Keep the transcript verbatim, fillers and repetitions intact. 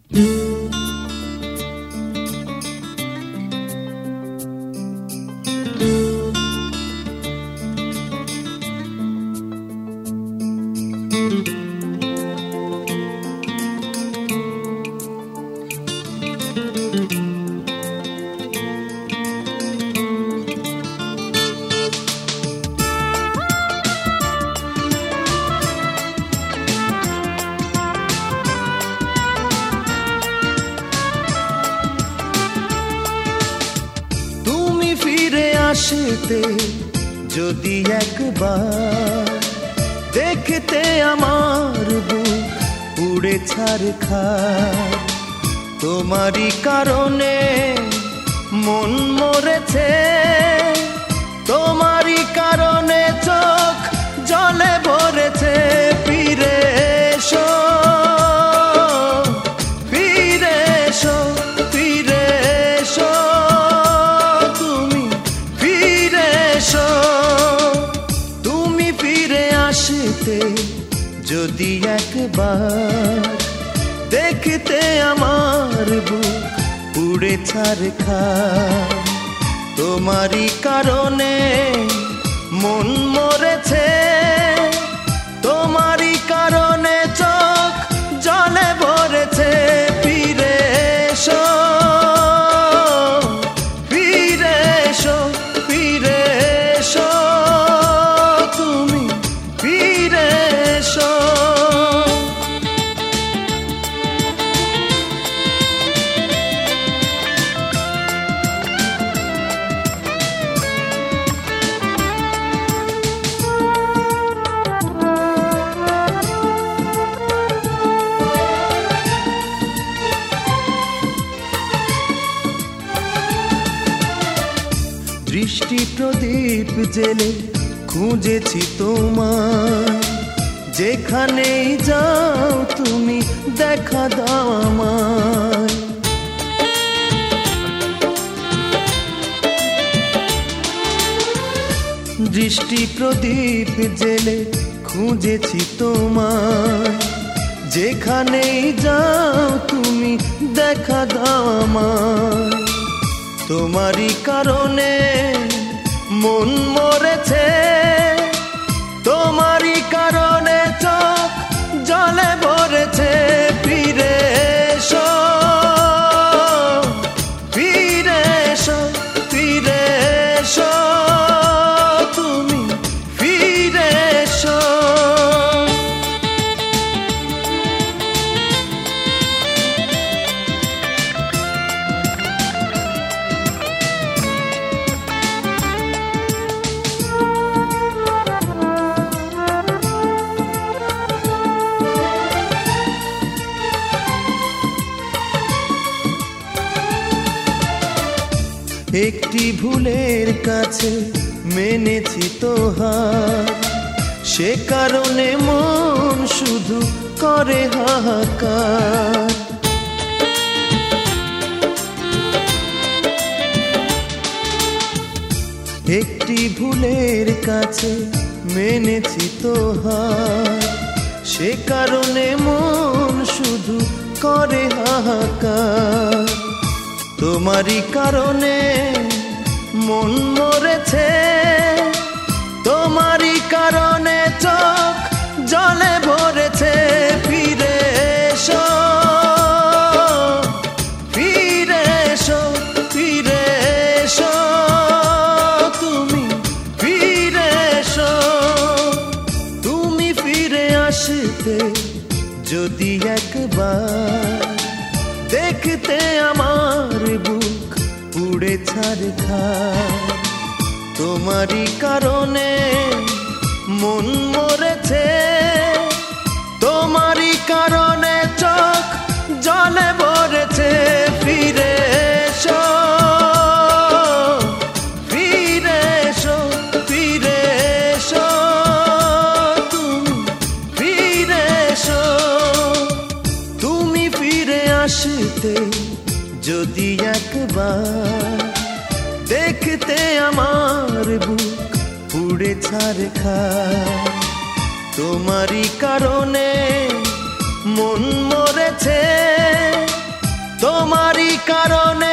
আসতে যদি একবার দেখতে আমার বুক পুড়ে ছারখার, তোমারই কারণে মন মরেছে, তোমারই কারণে চোখ জলে ভরেছে। ফিরে এসো, ফিরে এসো, ফিরে এসো, তুমি ফিরে এসো। তুমি ফিরে আসতে যদি একবার দেখতে আমার বুক পুড়ে ছারখার, তোমারই কারণে মন মরেছে, তোমারই কারণে চোখ জলে ভরেছে। ফিরে এসো, ফিরে এসো, ফিরে এসো, তুমি ফিরে এসো। দৃষ্টি প্রদীপ জেলে খুঁজেছি তোমায়, যেখানেই যাও তুমি দেখা দাও আমায়। দৃষ্টি প্রদীপ জেলে খুঁজেছি তোমায়, যেখানেই যাও তুমি দেখা দাও আমায়। তোমারই কারণে মন মরেছে, তোমারই কারণে চোখ জলে ভরেছে। ফিরে এসো, ফিরে এসো, ফিরে এসো, তুমি ফিরে এসো। একটি ভুলের কাছে মেনেছি তোহার, সে কারণে মন শুধু করে হাহাকার। একটি ভুলের কাছে মেনেছি তোহার, সে কারণে মন শুধু করে হাহাকার। তোমারই কারণে মন মরেছে, তোমারই কারণে চোখ জলে ভরেছে। ফিরে এসো, ফিরে এসো, ফিরে এসো, তুমি ফিরে এসো। তুমি ফিরে আসতে যদি একবার দেখতে আমার বুক পুড়ে ছারখার, তোমারই কারণে মন মরেছে, তোমারই কারণে চোখ জলে ভরেছে। ফিরে এসো, ফিরে এসো, ফিরে এসো, তুমি ফিরে এসো। তুমি ফিরে আসতে যদি একবার দেখতে আমার বুক পুড়ে ছারখার, তোমারই কারণে মন মরেছে, কারণে